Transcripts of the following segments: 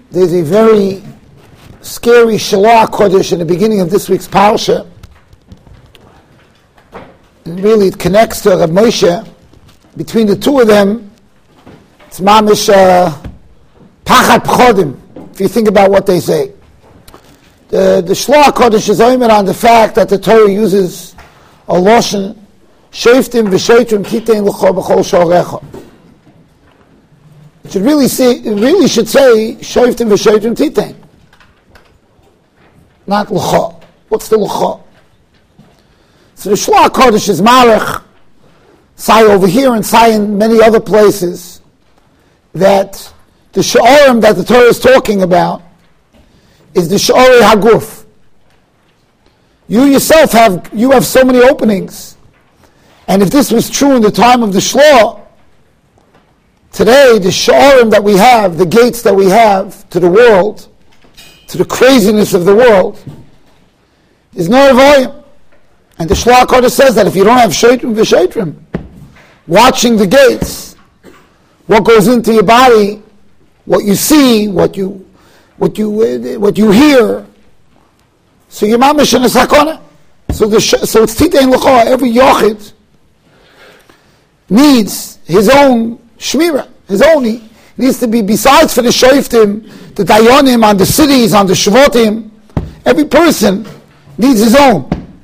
There's a very scary Shalah Kodesh in the beginning of this week's Parsha. And really it connects to Rav Moshe. Between the two of them, it's mamish pachat pchodim, if you think about what they say. The Shalah Kodesh is oimer on the fact that the Torah uses a loshen, shoftim v'shoitrim kitein l'cho b'chol shorecha. It really should say shoftim v'shoitrim titein, not l'cho. What's the l'cho? So the Shalah Kodesh is marech, say over here and say in many other places, that the sha'orim that the Torah is talking about is the sha'ori haguf. You yourself have so many openings. And if this was true in the time of the Shlah, today the sha'orim that we have, the gates that we have to the world, to the craziness of the world, is no avoyim. And the Shalah Kodesh says that if you don't have shotrim v'shotrim watching the gates, what goes into your body, what you see, what you hear, so your mamish in a sakona. So it's titein l'cho. Every yochid needs his own shmira, he needs to be, besides for the shoftim, the dayonim on the cities, on the shvotim, every person needs his own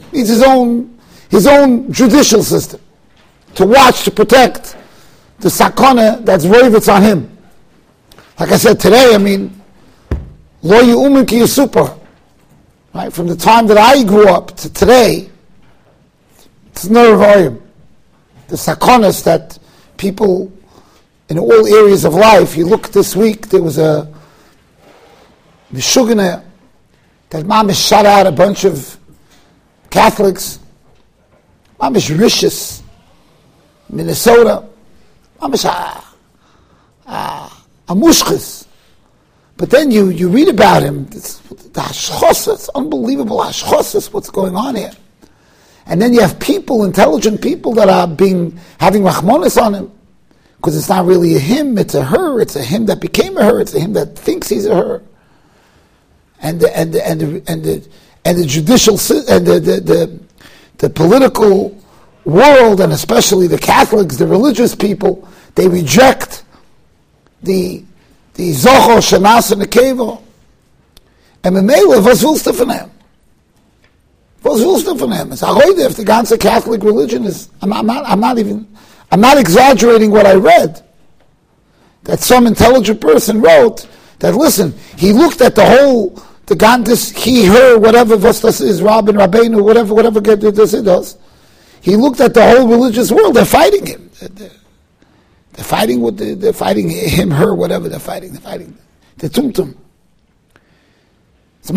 judicial system to watch, to protect the sakona that's roivitz on him. Like I said today, lo yu'umin ki yisupar. Right, from the time that I grew up to today, it's nervoyim. The sakonas that people in all areas of life. You look this week, there was a mishugana that mamish shot out a bunch of Catholics, mamish rishis, Minnesota, mamish amushchis. But then you read about him, the hashchos, it's unbelievable hashchos, what's going on here. And then you have people, intelligent people that are having rachmanis on him, because it's not really a him, it's a her, it's a him that became a her, it's a him that thinks he's a her. And the judicial and the political world, and especially the Catholics, the religious people, they reject the zocho shenas and the kevo, and memela was willst du von ihm? Was willst du von ihm? It's heute if the ganze Catholic religion is. I'm not exaggerating what I read. That some intelligent person wrote that. Listen, he looked at the whole. The Gandis, he, her, whatever was this is, Rabin, Rabbeinu, whatever this it does. He looked at the whole religious world. They're fighting him. They're fighting they're fighting him, her, whatever they're fighting. The tumtum. So,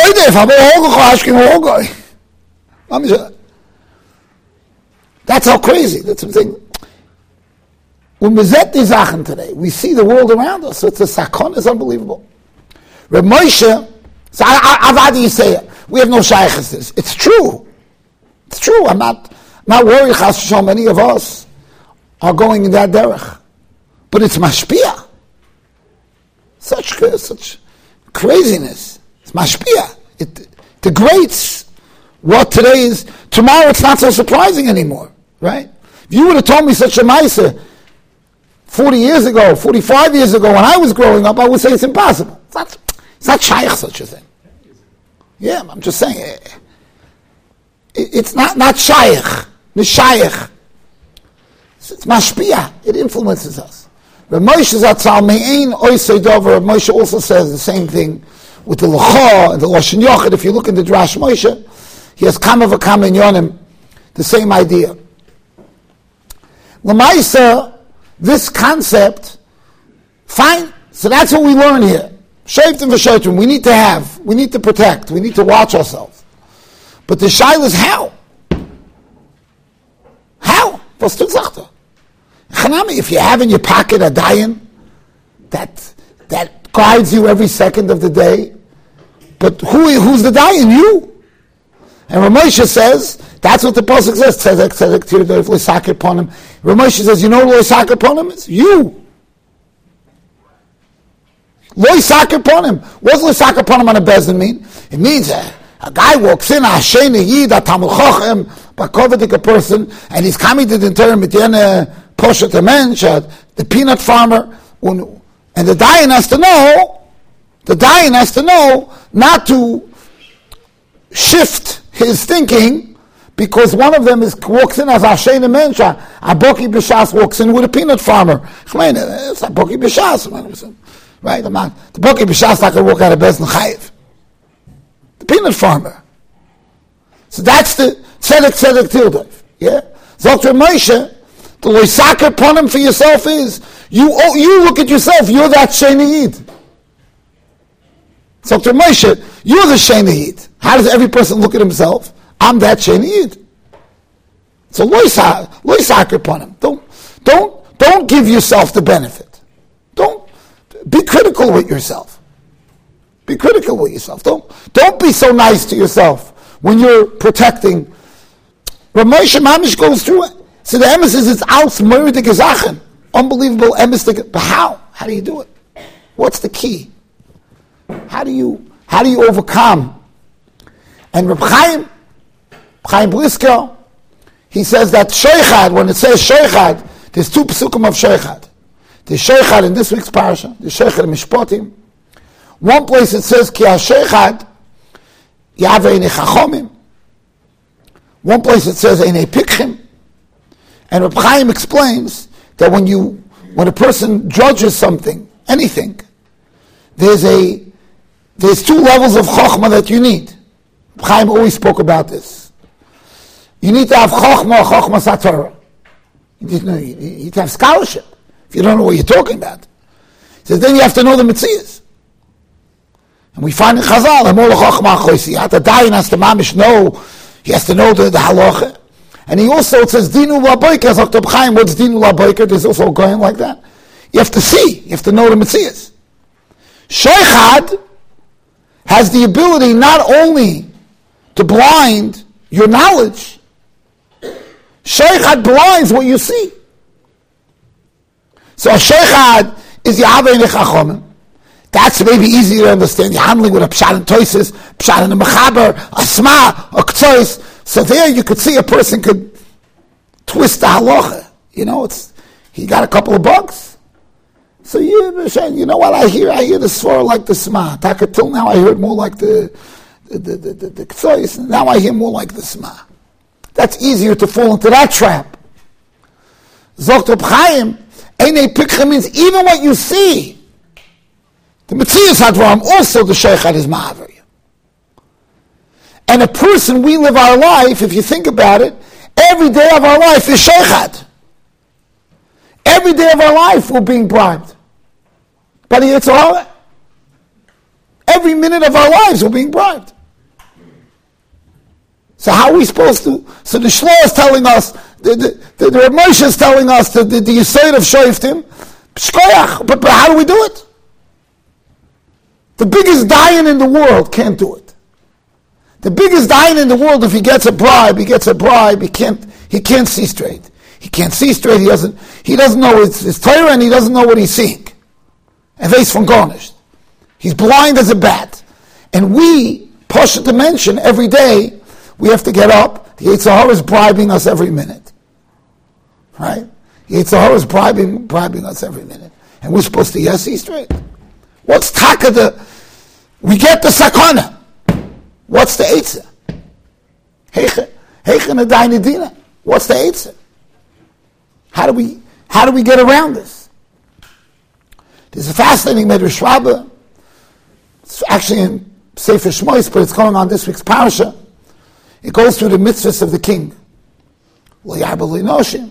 that's how crazy. That's something. When we set these Sachen today, we see the world around us. So it's a sakon, it's unbelievable. Reb Moshe. So how do you say it? We have no shaykhs this. It's true. It's true. I'm not worried how many of us are going in that derech. But it's mashpia. Such craziness. It's mashpia. It degrades what today is. Tomorrow it's not so surprising anymore. Right? If you would have told me such a ma'aseh 40 years ago, 45 years ago, when I was growing up, I would say it's impossible. It's not shaykh such a thing. Yeah, I'm just saying. It's not shaykh. Mishayich. It's mashpia. It influences us. Rav Moshe Zatzal me'ein oisei dover. Rav Moshe also says the same thing with the L'cha and the Loshen Yochid. If you look in the Drash Moshe, he has kama v'kama inyonim, the same idea. L'maisa, this concept, fine. So that's what we learn here. Shoftim v'shotrim, we need to protect, we need to watch ourselves. But the shaila is how? How? Was du gesagt? If you have in your pocket a dayan that guides you every second of the day, but who's the dayan? You. And Rav Moshe says, that's what the pasuk says, tzedek, tzedek, tirdof, l'sakir ponim. Rav Moshe says, you know what l'sakir ponim is? You. Lo yisakar ponim. What does lo yisakar ponim on a bezin mean? It means a guy walks in, a sheni yid, a tamul chochem, a kovedik person, and he's coming to the term mit yene poshet mensch, the peanut farmer, and the dayan has to know not to shift his thinking, because one of them walks in as a sheni mensch, a boki b'shas walks in with a peanut farmer. It's a boki b'shas, right? The boki b'shas not going to walk out of bezin chayiv. The peanut farmer. So that's the tzedek tildev. Yeah? Dr. Moshe, the loisakar ponim for yourself is, you look at yourself, you're that sheni yid. Dr. Moshe, you're the sheni yid. How does every person look at himself? I'm that sheni yid. So loisakar ponim. Don't give yourself the benefit. Don't be critical with yourself. Be critical with yourself. Don't be so nice to yourself when you're protecting. Rav Moshe Mamish goes through it. So the emes is, it's aus meridik gezachen. Unbelievable emes. But how? How do you do it? What's the key? How do you overcome? And Reb Chaim Brisker, he says that sheichad, when it says sheichad, there's two pesukim of sheichad. There's sheichad in this week's parasha. There's sheichad in Mishpatim. One place it says ki ha-sheichad yaveh einei chachomim. One place it says einei pikchim. And Reb Chaim explains that when a person judges something, anything, there's two levels of chokhmah that you need. Reb Chaim always spoke about this. You need to have chokhmah satorah. You need to have scholarship. If you don't know what you're talking about. He says, then you have to know the Metzias. And we find in Chazal, the dayan has to mamish know, he has to know the halacha. And he also, it says, Dinu Laboiker, as Dr. Chaim, what's Dinu Laboiker? There's also a going like that. You have to see, you have to know the Metzias. Sheichad has the ability not only to blind your knowledge, Sheichad blinds what you see. So Sheichad is Yaveh Nechachomim. That's maybe easier to understand. You're handling with a pshat and toises, pshat and a mechaber, a sma, a ktsois. So there you could see a person could twist the halacha. He got a couple of bugs. So you know what I hear? I hear the svara like the sma. Till now I heard more like the ktsois. Now I hear more like the sma. That's easier to fall into that trap. Zokt Reb Chaim, einei pikcha means even what you see. The Metzias Hadvarim, also the Sheichad is ma'aver you. And a person, we live our life, if you think about it, every day of our life is Sheichad. Every day of our life we're being bribed. But it's all. Every minute of our lives we're being bribed. So how are we supposed to? So the Shloh is telling us, the Rav Moshe is telling us the Yesod of Shoiftim, Shkoyach, but how do we do it? The biggest dayan in the world can't do it. The biggest dayan in the world, if he gets a bribe, he can't see straight. He can't see straight, he doesn't know his Torah, and he doesn't know what he's seeing. And he's from garnished. He's blind as a bat. And we, Pasha to mention, every day, we have to get up. The Yetzer Hara is bribing us every minute. Right? The Yetzer Hara is bribing us every minute. And we're supposed to see straight. What's taka we get the sakana. What's the eitzah? Heichen adayne dina. What's the eitzah? How do we get around this? There's a fascinating Medrash Rabbah. It's actually in Sefer Shmois, but it's going on this week's parasha. It goes through the mitzvahs of the king. Lo yarba lo noshim.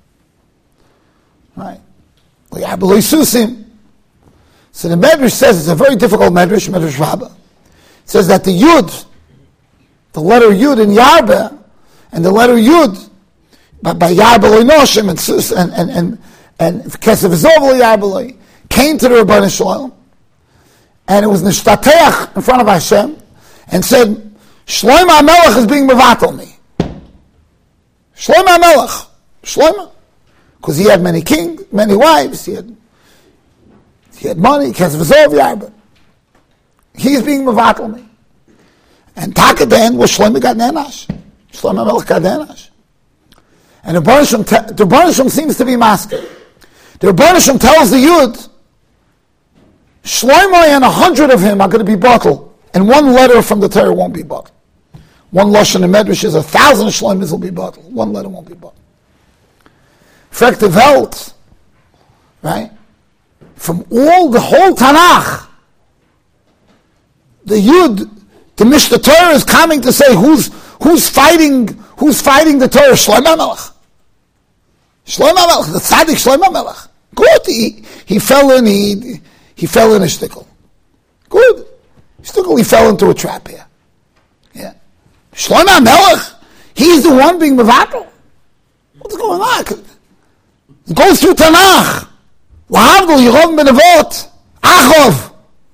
Right? Lo yarba lo susim. So the Medrash says, it's a very difficult Medrash Rabbah. It says that the Yud, the letter Yud in Yarba, and the letter Yud, by Yarba lo noshim, and Kesev Zov lo Yarba lo, came to the Rebbeinu Shalom, and it was nishtateach in front of Hashem, and said, Shlomo HaMelech is being mevatel me. Shlomo HaMelech. Shlomo. Because he had many kings, many wives, he he had money, but he's being mevatel me. And Taka then was Shlomo got nenash. Shlomo Melech got nenash. And the Rebbeinu Shem seems to be masking. The Rebbeinu Shem tells the Yud, Shlomo and 100 of him are going to be bottled, and one letter from the Torah won't be bottled. One Lashon and Medrash is 1,000 Shloimos will be bottled. One letter won't be bottled. Frek the Welt, right? From the whole Tanakh, the Yud, the Mishnah Torah is coming to say who's fighting the Torah. Shlomo Melech. Shlomo Melech, the tzaddik Shlomo Melech. Good. He fell in a shtickle. Good. He fell into a trap here. Yeah. Shlomo Melech, he's the one being mevatel. What's going on? It goes through Tanakh. Lahavdol, Yehovim ben Avot, Achov.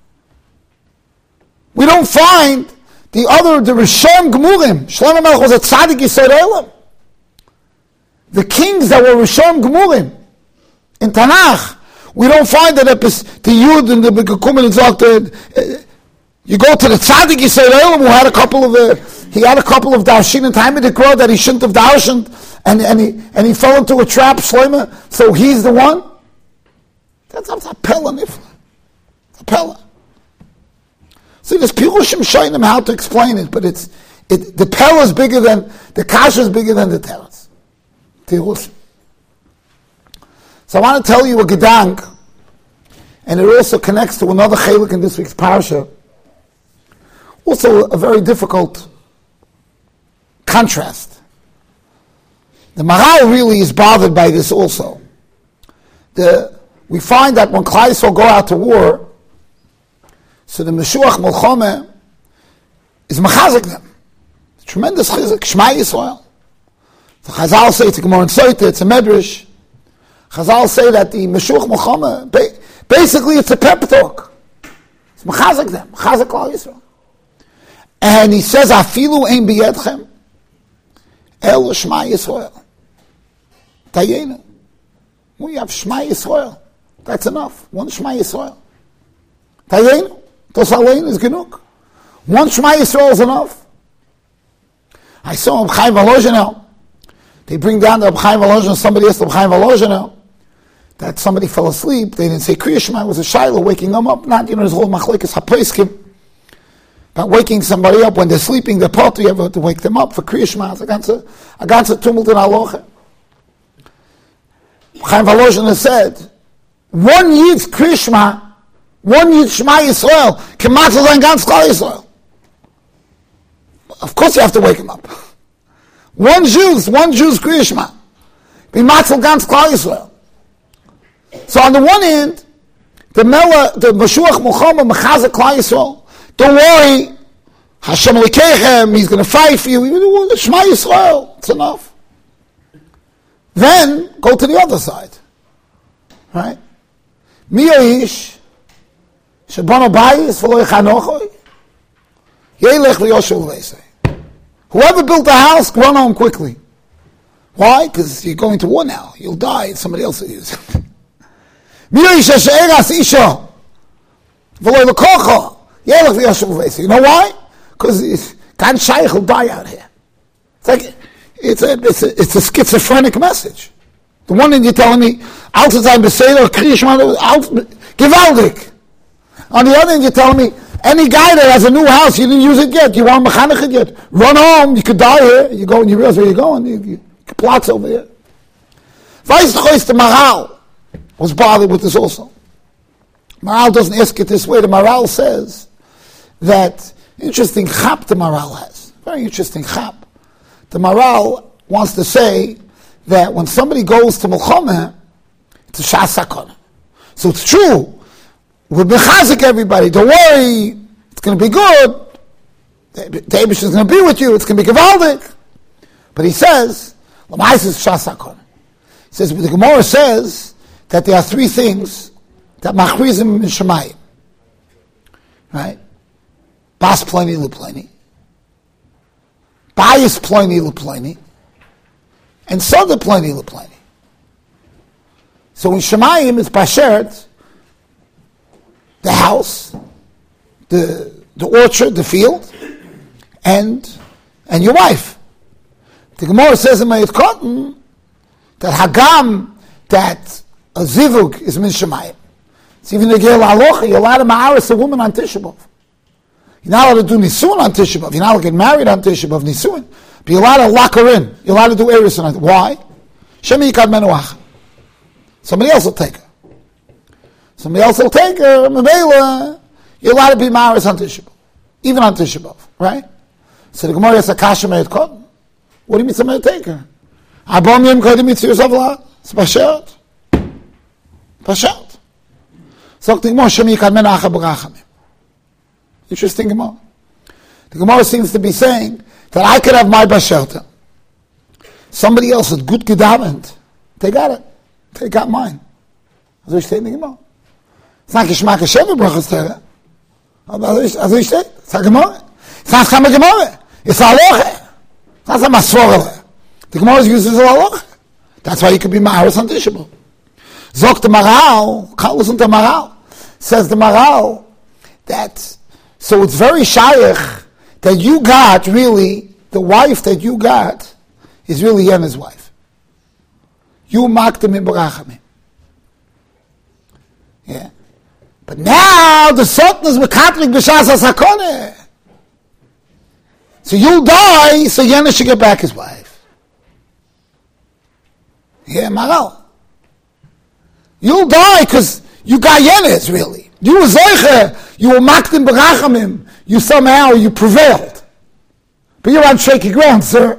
We don't find the Rishon Gemurim. Shlomo Melech was a tzaddik Yisod Olam. The kings that were Rishon Gemurim in Tanakh, we don't find that the Yud and the Bekumen and Zok. You go to the tzaddik Yisod Olam who had a couple of darshin and time in the crowd that he shouldn't have darshened, and he fell into a trap. Shlomo, so he's the one. That's a pella nifla. A pella. See, there's Pirushim showing them how to explain it, but the pella is bigger than the kasha is bigger than the teretz. Pirushim. So I want to tell you a gedank, and it also connects to another chelik in this week's parasha. Also a very difficult contrast. The Maharal really is bothered by this also. We find that when Klal Yisrael go out to war, so the Meshuach Milchama is mechazik them. Tremendous chizuk, Shema Yisrael. The Chazal say it's a Gemara in Soita, it's a Medrash. Chazal say that the Meshuach Milchama, basically it's a pep talk. It's mechazik them, mechazik Klal Yisrael. And he says, Afilu ein biyedchem, el Shema Yisrael. Tayenu. We have Shema Yisrael. That's enough. One Shema Yisrael. Tayenu. Tos alein is genug. One Shema Yisrael is enough. I saw Reb Chaim Volozhinel. They bring down the Reb Chaim Volozhinel. Somebody asked Reb Chaim Volozhinel that somebody fell asleep. They didn't say Kriya Shema. It was a Shiloh waking them up. Not, there's a whole machlekes hapoiskim about waking somebody up when they're sleeping. They're part you have to wake them up for Kriya Shema. It's a ganze tumult in halacha. Chaim Volozhinel said, one Yid's Kriya Shema, one Yid's Shema Yisrael, can matzel sein ganz Klal Yisrael. Of course you have to wake him up. One Jew's Kriya Shema, be matzel ganz Klal Yisrael. So on the one hand, the Meshuach Milchama mechazik Klal Yisrael. Don't worry, Hashem Elokeichem, He's going to fight for you. Shema Yisrael, it's enough. Then go to the other side, right? Mi ha'ish shebano bayis v'lo yechanochoi yelech v'yoshev v'leisei. Whoever built a house, run home quickly. Why? Because you're going to war now. You'll die, and somebody else will use it. Mi ha'ish she'eras isha v'lo lekocha yelech v'yoshev v'leisei. You know why? Because Gan Shaykh will die out here. It's like it's a schizophrenic message. The one that you're telling me, Altzheim Beseder, Kriya Shema, Gewaldig. On the other hand, you're telling me, any guy that has a new house, you didn't use it yet, you want to mechanic it yet, run home, you could die here, you go and you realize where you're going, you plots over here. Weiss the Maharal was bothered with this also. Maharal doesn't ask it this way. The Maharal says that, interesting chap the Maharal has, very interesting chap. The Maharal wants to say that when somebody goes to Milchama, it's a Shas Sakana. So it's true. We'll mechazik everybody. Don't worry. It's going to be good. The Eibush is going to be with you. It's going to be gewaldig. But he says, Lamais is Shas Sakana. He says, the Gemara says that there are three things that machrizim in Shemayim. Right? Bas pleni lepleni. Bias pleni lepleni, and Sada pleni lepleni. So in Shemayim it's Basheret, house, the orchard, the field, and your wife. The Gemara says in Mayit Cotton that Hagam, that a zivug is min shemayim. It's even the Gil Halacha, you're allowed to ma'aris a woman on Tisha B'Av. You're not allowed to do nisuin on Tisha B'Av. You're not allowed to get married on Tisha B'Av, nisuin. But you're allowed to lock her in. You're allowed to do eris on it. Why? Shemi yikad menuach. Somebody else will take her. Somebody else will take her. Mevela, you're allowed to be ma'aris on Tisha B'Av. Even on Tisha B'Av, right? So the Gemara has a kasha Mayit Cotton. What do you mean somebody will take her? Abom yem kodim mitzvah yourself la. It's pashat. Pashat. So the Gemara shemi yikad menuach b'rachamim. Interesting Gemara. The Gemara seems to be saying that I could have my bashelta. Somebody else with good gedavent, they got it. They got mine. Also ich stehe in the Gemara. It's not Geschmack Hashem brachas Torah. Also ich stehe. It's a Gemara. It's not Chama Gemara. It's a halacha. It's not a masvorah. The Gemara uses a halacha. That's why you could be ma'aris on Tisha B'Av. Zok the Maral, can't listen to Maral. Says the Maral that, so it's very shaykh that you got really, the wife that you got is really Yena's wife. You maktem in barachamim. Yeah. But now the Sultan is mekatrik b'shas hasakoneh. So you'll die, so Yena should get back his wife. Yeah, Maral. You'll die because you got Yena's really. You were Zoiche, you were maktim barachamim. You somehow, you prevailed. But you're on shaky ground, sir.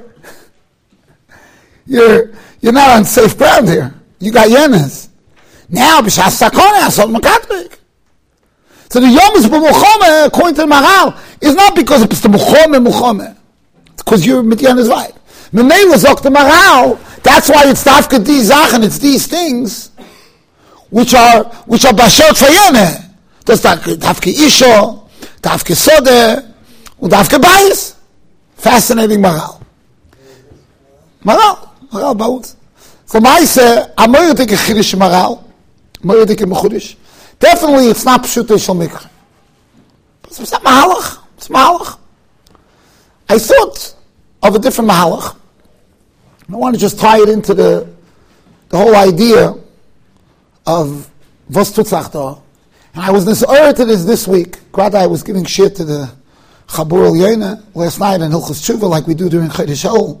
You're not on safe ground here. You got Yenas. Now, b'shas sakoneh, asol makatrik. So the Yom is b'muchomeh, according to the Maral, is not because it's the muchomeh. It's because you're mit Yena's wife. Memela zok the Maral, that's why it's dafka di zachen, it's these things which are bashot for Yenah. That's dafka isho, dafka sodeh, and dafka bayis. Fascinating Maral. Maral baut. So Maise, amoyedik a chiddush Maral, amoyedik a mechudish. Definitely it's not pshutei shel mikra. But it's not mahalach. It's mahalach. I thought of a different mahalach. I want to just tie it into the whole idea of was tutzach da. And I was to this week. Grada, I was giving shit to the Chabur El Yena last night in Hilchos Tshuva like we do during Chodesh Elul.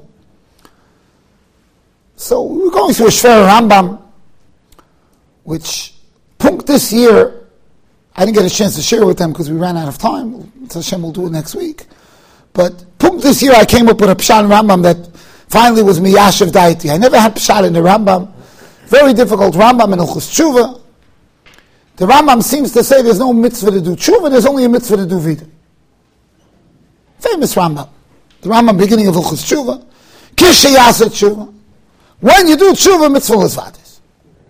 So we were going through a Shver Rambam, which Punk this year, I didn't get a chance to share with them because we ran out of time. Hashem will do it next week. But Punk this year, I came up with a Pshat Rambam that finally was Miyashav Daiti. I never had Pshat in the Rambam. Very difficult Rambam in Hilchos Tshuva. The Rambam seems to say there's no mitzvah to do Tshuva, there's only a mitzvah to do Vida. Famous Rambam. The Rambam beginning of Hilchos Tshuva. Kishe Yaseh Tshuva. When you do Tshuva, mitzvah l'zvadis.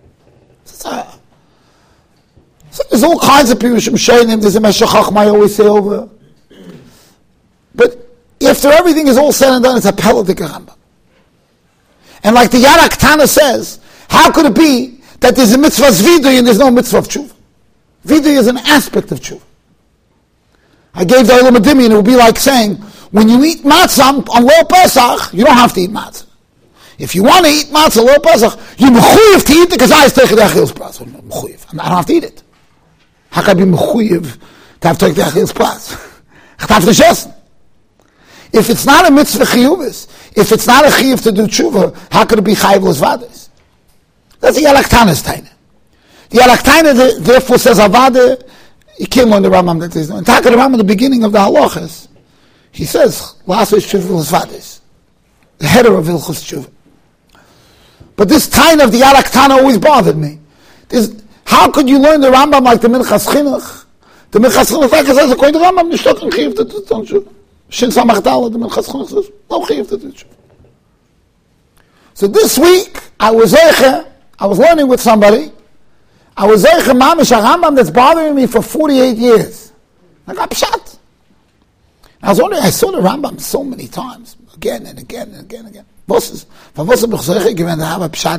So there's all kinds of Pirushim Sheinim, there's a Meshech Chachma I always say over. But after everything is all said and done, it's a Peladik Rambam. And like the Yad HaKtana says, how could it be that there's a mitzvah Zvidui and there's no mitzvah of Tshuva? Vidui is an aspect of Tshuva. I gave the Olam Adimi, and it would be like saying, when you eat matzah on Lo Pesach, you don't have to eat matzah. If you want to eat matzah Lo Pesach, you're mechuyev to eat it because I take the Achilles Pras. I don't have to eat it. How can I be mechuyev to have to take the Achilles Pras? If it's not a mitzvah chiyuvis, if it's not a chiyuv to do tshuva, how could it be chayiv l'zvadis? That's the Yad HaKtana's taina. The Yad HaKtana therefore says avada. He came on the Rambam that there's no. In the Rambam, at the beginning of the halachas, he says l'aseh tshuva l'zvadis, the header of Hilchos Tshuva. But this taina of the Yad HaKtana always bothered me. How could you learn the Rambam like the Minchas Chinuch? The Minchas Chinuch says according to the Rambam, nishtot and chiyuv to do tshuva. Shin Samach Daled, the Minchas Chinuch says no chiyuv to do tshuva. So this week I was learning with somebody. I was Zeicha Mamish, a Rambam that's bothering me for 48 years. I got pshat. I was wondering, I saw the Rambam so many times, again and again and again and again. I'm not even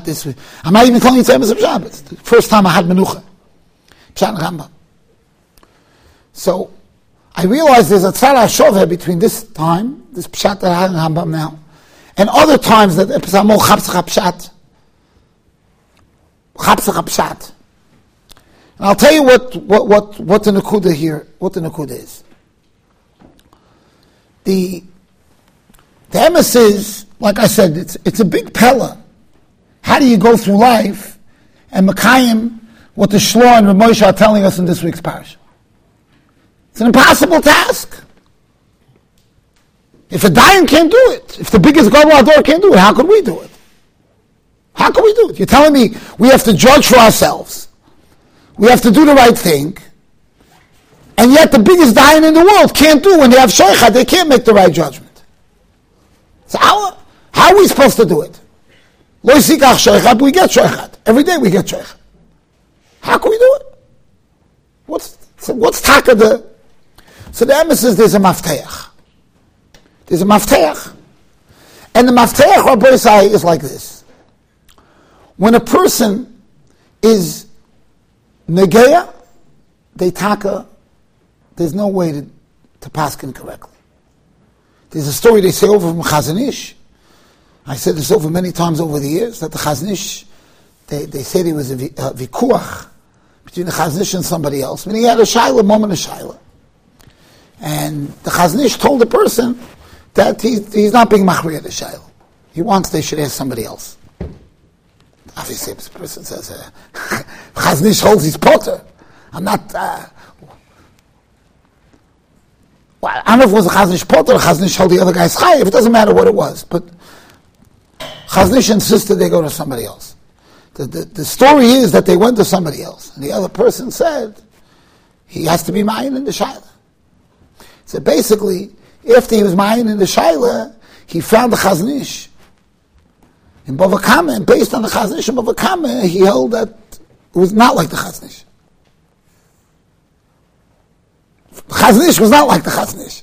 telling you it's a pshat. It's the first time I had menucha. Pshat Rambam. So I realize there's a tzara shoveh between this time, this pshat that I have in Rambam now, and other times that Epsamo chapsach pshat. Chapsach pshat. And I'll tell you what the Nakuda here, what the Nakuda is. The emes is, like I said, it's a big pella. How do you go through life and Mekayim what the Shloh and Rav Moshe are telling us in this week's parasha? It's an impossible task. If a Dayan can't do it, if the biggest Gadol Hador can't do it, how could we do it? How can we do it? You're telling me we have to judge for ourselves. We have to do the right thing. And yet the biggest Dayan in the world can't do when they have Sheikhad, they can't make the right judgment. So how are we supposed to do it? Lo yisikach Sheikhad, we get Sheikhad. Every day we get Sheikhad. How can we do it? What's taka the... So the emes is there's a mafteach. There's a mafteach. And the mafteach, Rabbi Yisai, is like this. When a person is negeya, they taka, there's no way to paskin correctly. There's a story they say over from Chazon Ish. I said this over many times over the years, that the Chazon Ish, they said there was a vikuach between the Chazon Ish and somebody else. When he had a shayla, moment of shayla. And the Chazon Ish told the person that he's not being machriya the shayla. He wants they should ask somebody else. Obviously, if the person says, Chazon Ish holds his potter. I'm not... well, I don't know if it was a Chazon Ish potter or Chazon Ish held the other guy's chayiv. It doesn't matter what it was. But Chazon Ish insisted they go to somebody else. The story is that they went to somebody else. And the other person said, he has to be mine in the shayla. So basically, after he was mine in the shayla, he found the Chazon Ish in Bava Kama, and based on the Chazon Ish in Bava Kama, he held that it was not like the Chazon Ish. The Chazon Ish was not like the Chazon Ish.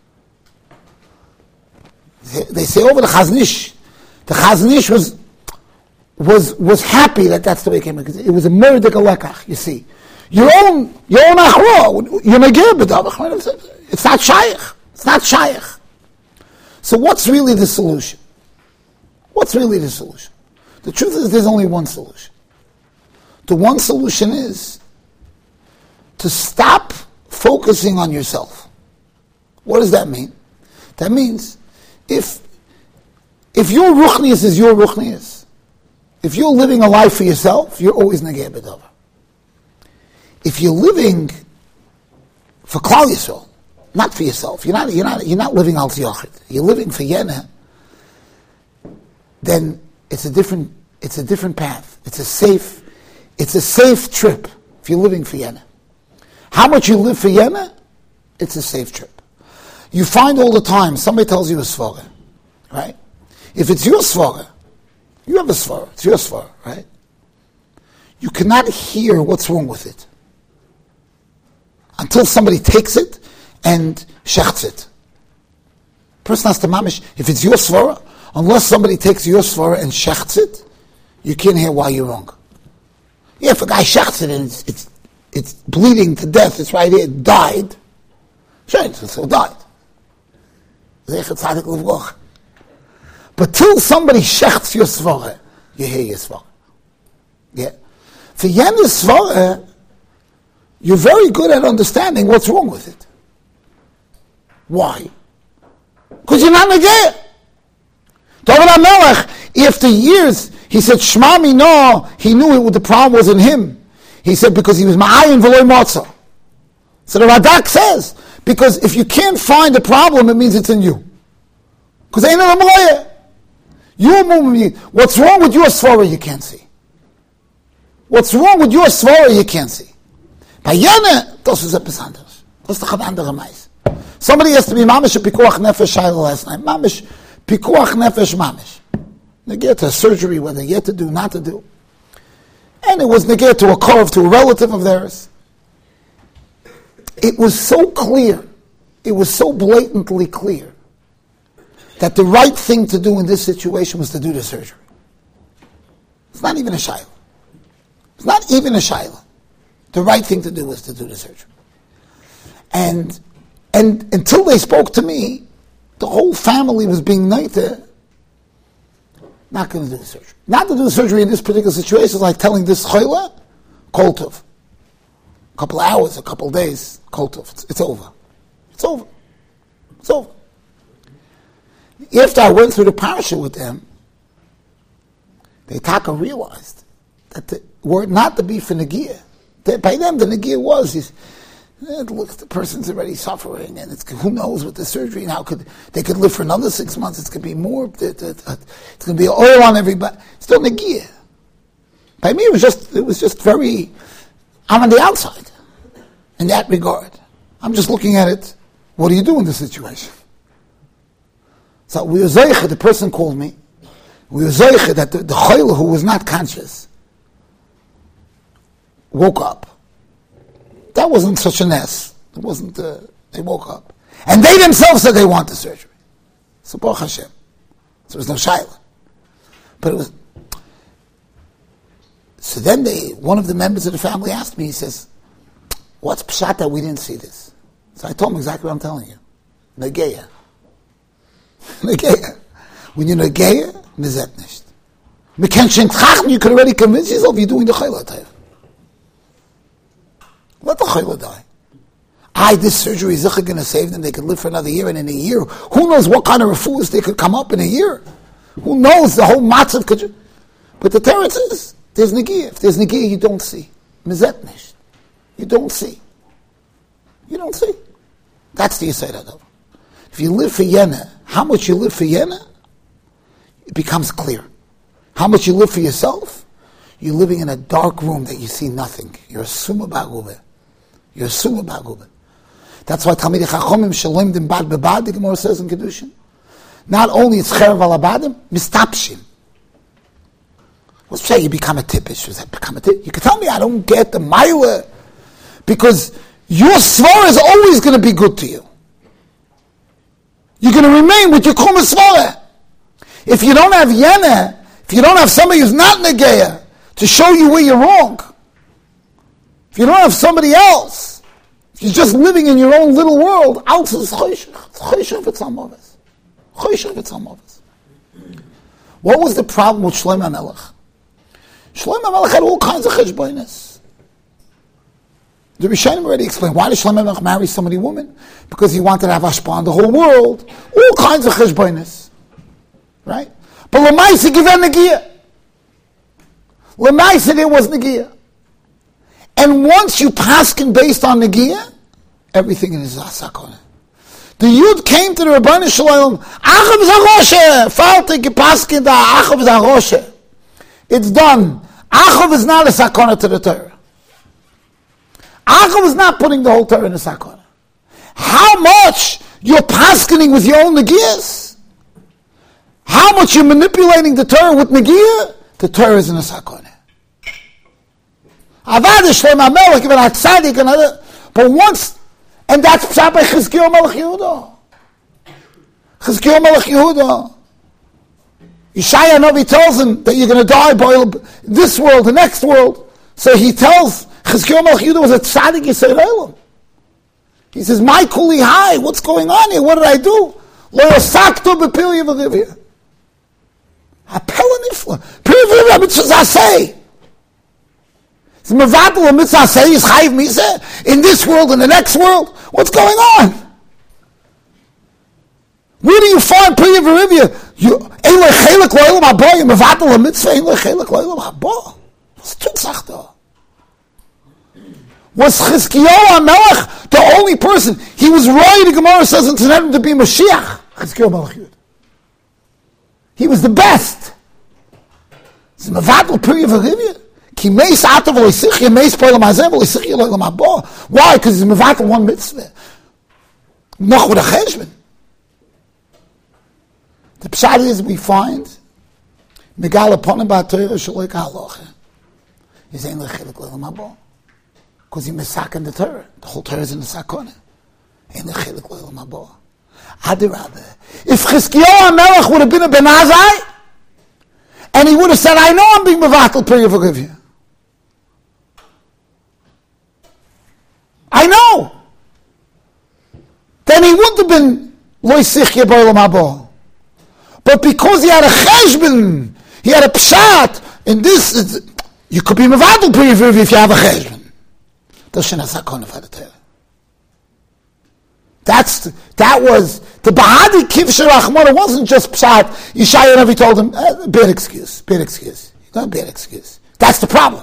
They say over the Chazon Ish was happy that that's the way it came, because it was a murder lekach, you see. Your own achro, you're negir b'davach. It's not shaykh. It's not shaykh. So what's really the solution? What's really the solution? The truth is there's only one solution. The one solution is to stop focusing on yourself. What does that mean? That means if your ruchnius is your ruchnius, if you're living a life for yourself, you're always negir b'davar. If you're living for Klal Yisrael, not for yourself, you're not living al tiyachid, you're living for Yena, then it's a different path. It's a safe trip if you're living for Yena. How much you live for Yena, it's a safe trip. You find all the time somebody tells you a svara, right? If it's your svara, you have a svara, it's your svara, right? You cannot hear what's wrong with it until somebody takes it and shechts it. Person has to mamish, if it's your svara, unless somebody takes your svara and shechts it, you can't hear why you're wrong. Yeah, if a guy shechts it and it's bleeding to death, it's right here, it died. Sure, it died. But till somebody shechts your svara, you hear your svara. Yeah. For Yena's svara, you're very good at understanding what's wrong with it. Why? Because you're not negeh. David HaMelech, after years, he said, Shema Mino, he knew the problem was in him. He said, because he was ma'ayin v'loy matzah. So the Radak says, because if you can't find the problem, it means it's in you. Because ain't no moya. What's wrong with your svara you can't see. What's wrong with your svara you can't see. By Yena, das ist etwas anderes. Das ist doch ein anderer Mais. Somebody has to be mamish a pikuach nefesh shayla last night. Mamish, pikuach nefesh mamish. Negate to surgery, whether yet to do, not to do. And it was negate to a curve, to a relative of theirs. It was so clear, it was so blatantly clear, that the right thing to do in this situation was to do the surgery. It's not even a shayla. It's not even a shayla. The right thing to do was to do the surgery. And until they spoke to me, the whole family was being neiter, not going to do the surgery. Not to do the surgery in this particular situation is like telling this chayla, kol tov. A couple of hours, a couple of days, kol tov. It's over. It's over. It's over. After I went through the parasha with them, the Taka realized that the word not to be for Nagia. By them, the Nagia was, look, the person's already suffering, and who knows with the surgery, and how they could live for another 6 months, it's going to be more, it's going to be oil on everybody. Still Nagia. By me, it was just very, I'm on the outside in that regard. I'm just looking at it. What do you do in this situation? So we were zeicha, the person called me. We were zeicha that the chayla who was not conscious woke up. That wasn't such a mess. It wasn't. They woke up, and they themselves said they want the surgery. So Baruch Hashem. So there was no shayla, but it was. So then one of the members of the family asked me. He says, "What's pshat that we didn't see this?" So I told him exactly what I'm telling you. Negeya. Negeya. When you're negeya, mizet nicht. You could already convince yourself you're doing the chayla tayv. Let the chayla die. This surgery is going to save them. They could live for another year, and in a year, who knows what kind of refuahs they could come up in a year? Who knows the whole matzav could? But the teretz is there's negeya. If there's negeya, you don't see. Mizet nicht. You don't see. You don't see. That's the Yisayt Hadav. If you live for Yena, how much you live for Yena, it becomes clear. How much you live for yourself, you're living in a dark room that you see nothing. You're a summa bagube. You're a summa bagube. That's why Talmidei Chachomim Shalom Dim Bad Bebad, the Gemara says in Kedushin. Not only it's Cherev Al Abadim, Mistapshim. What's say you become a tippish? Does that become a tippish? You can tell me I don't get the Maila, because your svara is always going to be good to you. You're going to remain with your kuma svara. If you don't have yena, if you don't have somebody who's not negeya to show you where you're wrong, if you don't have somebody else, if you're just living in your own little world, out is choshech v'tzalmoves. Choshech v'tzalmoves. What was the problem with Shlomo HaMelech? Shlomo HaMelech had all kinds of cheshbonos. The Rishonim already explained, why did Shlomo HaMelech marry so many women? Because he wanted to have hashpah on the whole world. All kinds of cheshbonos. Right? But Lamaisa given Nagia. Lamaisa there was Nagia. And once you paskin based on Nagia, everything is Asakona. The Yud came to the Rabbanu Shalom, Achav Zaroshe, Falte gepaskin da, Achav Zaroshe. It's done. Achav is not a Sakona to the Torah. Achav is not putting the whole Torah in a sakona. How much you're paskening with your own negiyas? How much you're manipulating the Torah with negiyah? The Torah is in a sakona. Avad Shlomo HaMelech, even at Tzadik, another. But once, and that's pshat by Chizkiyahu Melech Yehuda. Chizkiyahu Melech Yehuda. Yeshaya Novi tells him that you're going to die by this world, the next world. So he tells Chizkiyahu Melech Yehuda was a tzaddik Yisrael Olam. He says, "My kuli high, what's going on here? What did I do? Lo yosakto b'pilya v'rivya. Hapela nifla. Pilya v'rivya mitzvah zaseh. It's mevatel mitzvah zaseh is chayiv miseh in this world and the next world. What's going on? Where do you find pilya v'rivya? You ein lo chelik lo olam haba. You mevatel mitzvah ein lo chelik lo olam haba. What's tutzach? Was Chizkiyahu HaMelech the only person? He was right, the Gemara says in Tanakh, to be Mashiach. Chizkiyahu Melech Yud. He was the best. It's Mevatel Pirya V'Rivya. Ki meis atav v'loisichya meis po'elam hazeh v'loisichya lo'elam haba. Why? Because he's Mevatel one mitzvah. Noch with a cheshbon. The pshat is we find Megal Aponim Ba'Torah Shaloik HaHalacha. He's ein lechilik lo'elam haba. Because he misaken the Torah. The whole Torah is in the Sakona. In the Chilik L'Olam Haba. Adirabeh. If Chizkiyahu HaMelech would have been a Ben Azai, and he would have said, I know I'm being Mevatel Pirya V'Rivya. I know. wouldn't have been loy sichya b'olam haba. But because he had a cheshbon, he had a pshat, and this, you could be mevadel preview if you have a cheshbon. That's shena sakona for the Torah. That was the Bahadi Kivsher Achmona wasn't just pshat. Yeshaya never told him bad excuse. Not bad excuse. That's the problem.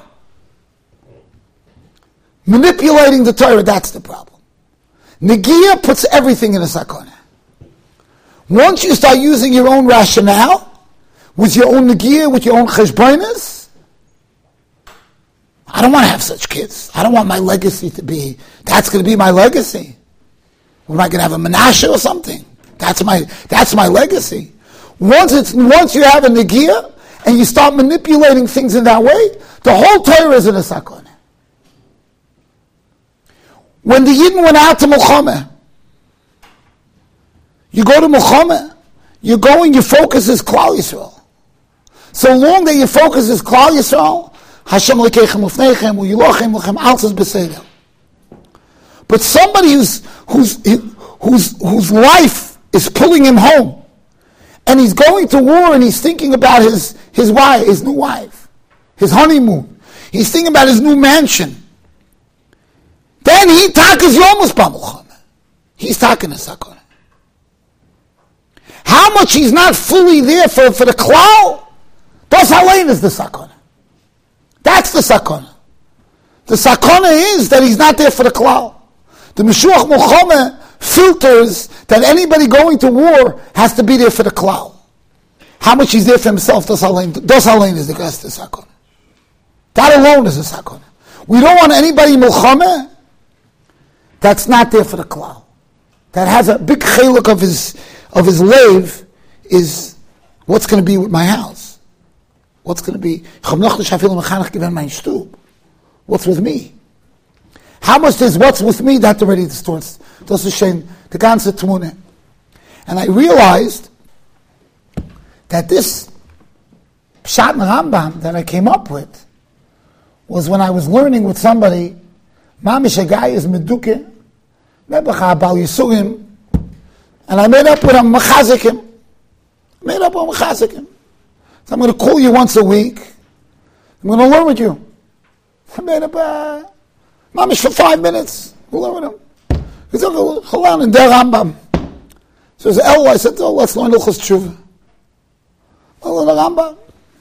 Manipulating the Torah, that's the problem. Negiah puts everything in a sakona. Once you start using your own rationale, with your own negiah, with your own cheshbonis, I don't want to have such kids. I don't want my legacy to be, that's going to be my legacy. Am I going to have a Menashe or something? That's my legacy. Once you have a negiah, and you start manipulating things in that way, the whole Torah is in a sakona. When the Yidden went out to Milchama, you go to Milchama, you're going, your focus is Klal Yisrael. So long that your focus is Klal Yisrael, Hashem lekeichem ufneichem, uyilochem lechem alzas b'seidel. But somebody whose life is pulling him home, and he's going to war and he's thinking about his wife, his new wife, his honeymoon. He's thinking about his new mansion. Then he takas yomus b'milchama. He's taking a sakona. How much he's not fully there for the klal, das halein is the sakona. That's the sakona. The sakona is that he's not there for the klal. The Meshuach Milchama filters that anybody going to war has to be there for the klal. How much he's there for himself, das halein is the sakona. That alone is a sakona. We don't want anybody Milchama that's not there for the klal. That has a big cheluk of his lave is what's going to be with my house. What's going to be? What's with me? How much is what's with me that already distorts? Das ist shame the ganze Tmune. And I realized that this Pshat Rambam that I came up with was when I was learning with somebody, Mamish a guy is Meduke, Nebacha Bal Yisurim, and I made up with him, Machazikim. So I'm going to call you once a week. I'm going to learn with you. I made up Mamish for 5 minutes. We'll learn with him. He said, Chalan in Der Rambam. So he said, I said, let's learn Hilchos Tshuva. Well, the Rambam.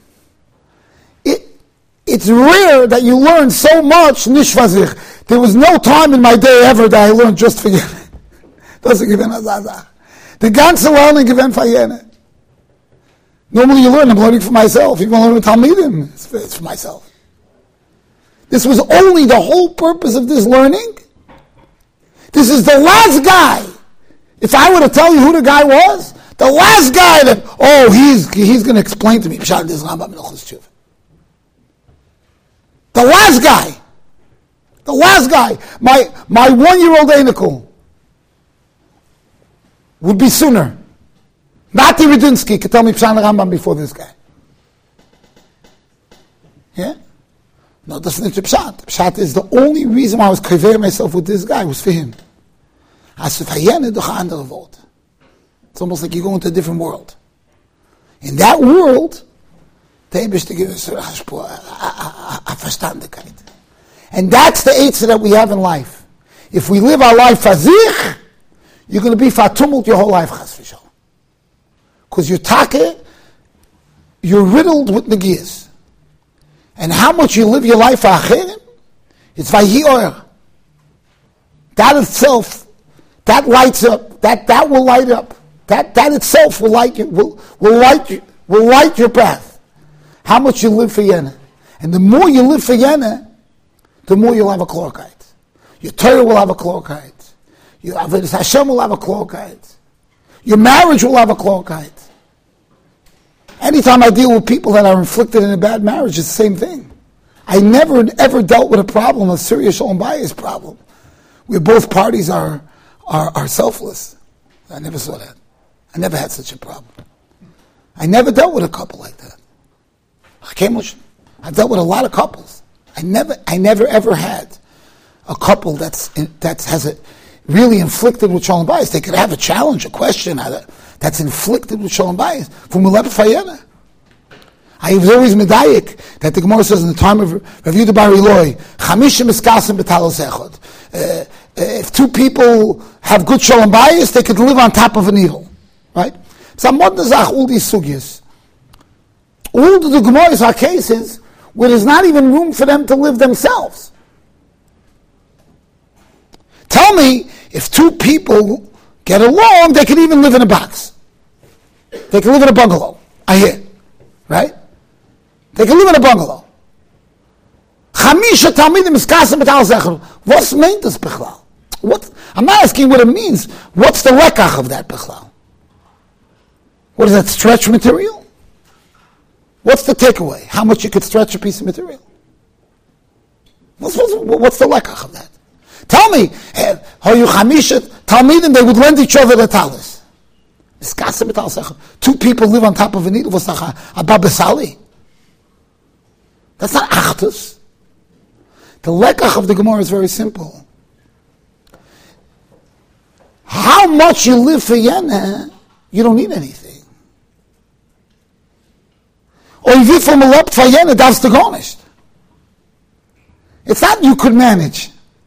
It's rare that you learn so much nishvazich. There was no time in my day ever that I learned just for you. Doesn't give azazah. The ganze learning given fayene. Normally you learn, I'm learning for myself. Even learning with Talmidim, it's for myself. This was only the whole purpose of this learning. This is the last guy. If I were to tell you who the guy was, the last guy that, he's going to explain to me. The last guy. My 1-year-old Einikel would be sooner. Nati Rudinsky could tell me Pshat Rambam before this guy. Yeah? No, that's not Pshat. Pshat is the only reason why I was kaveh myself with this guy was for him. It's almost like you go into a different world. In that world, the Eibishter gives us a verstandigkeit. And that's the eitzah that we have in life. If we live our life fazich, you're going to be fatumult your whole life, chas v'shalom. Because you're riddled with negias. And how much you live your life for acherim, it's vayi oyer. That itself, that lights up, that will light up. That itself will light your path. How much you live for Yena. And the more you live for Yena, the more you'll have a klorkeit. Your Torah will have a klorkeit. Your Avodas Hashem will have a klorkeit. Your marriage will have a klorkeit. Anytime I deal with people that are inflicted in a bad marriage, it's the same thing. I never ever dealt with a problem, a serious shalom bayis problem, where both parties are selfless. I never saw that. I never had such a problem. I never dealt with a couple like that. I've dealt with a lot of couples. I never ever had a couple that has really inflicted with Shalom Bayis. They could have a challenge, a question that's inflicted with Shalom Bayis. From Ulep Fayena. I was always medayik that the Gemara says in the time of Rav Yehuda Bar Ilai, Chamishim Eskasim B'Talos Echad. If two people have good Shalom Bayis, they could live on top of a needle. Right? So all these sugyas. All the Gemaras are cases where there's not even room for them to live themselves. Tell me, if two people get along, they can even live in a box. They can live in a bungalow. I hear. Right? They can live in a bungalow. Chamisha Talmidim Eskasim B'Talos Echad. What's meant this Bechlal? I'm not asking what it means. What's the lekach of that Bechlal? What is that, stretch material? What's the takeaway? How much you could stretch a piece of material? What's the lekach of that? Tell me, Hoyu Chamisha Talmidim, they would lend each other the talis. Two people live on top of a needle. What's that? A babasali? That's not achtus. The lekach of the Gemara is very simple. How much you live for Yena, you don't need anything. Or if you from a lep for Yena, that's the garnished. It's not you could manage.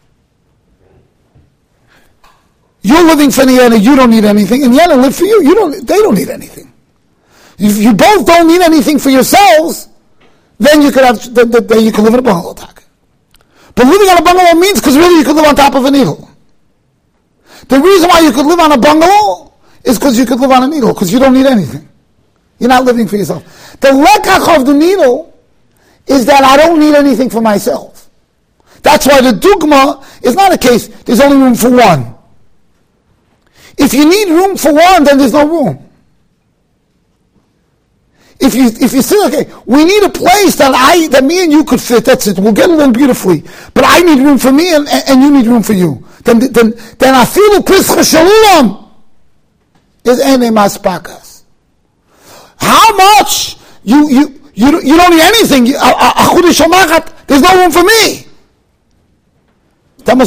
You're living for Yena, you don't need anything, and Yena live for you. They don't need anything. If you both don't need anything for yourselves, then you could live in a bungalow. But living on a bungalow means because really you could live on top of a needle. The reason why you could live on a bungalow is because you could live on a needle, because you don't need anything. You're not living for yourself. The lekach of the needle is that I don't need anything for myself. That's why the dugma is not a case, there's only room for one. If you need room for one, then there's no room. If you say, okay, we need a place that me and you could fit, that's it, we'll get along beautifully, but I need room for me and you need room for you. Then afilu pischa shalom is ene maspakas. How much you don't need anything? There's no room for me. Then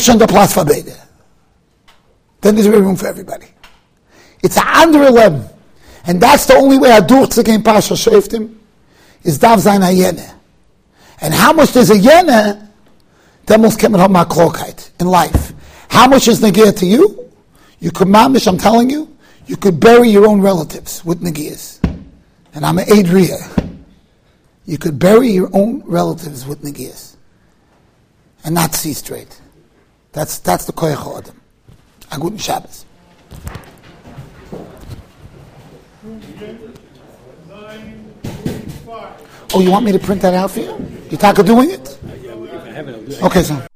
there's room for everybody. It's under 11. And that's the only way I do it again Pasha Shoftim is Dav Zayin HaYeneh. And how much there's a Yeneh, then must come in in life. How much is Negiyah to you? You could mamish, I'm telling you, you could bury your own relatives with Negiyahs. And I'm an Adria. You could bury your own relatives with Negiyahs. And not see straight. That's the Koyach Adam. A guten Shabbos. Oh, you want me to print that out for you? You talk of doing it? Okay, so.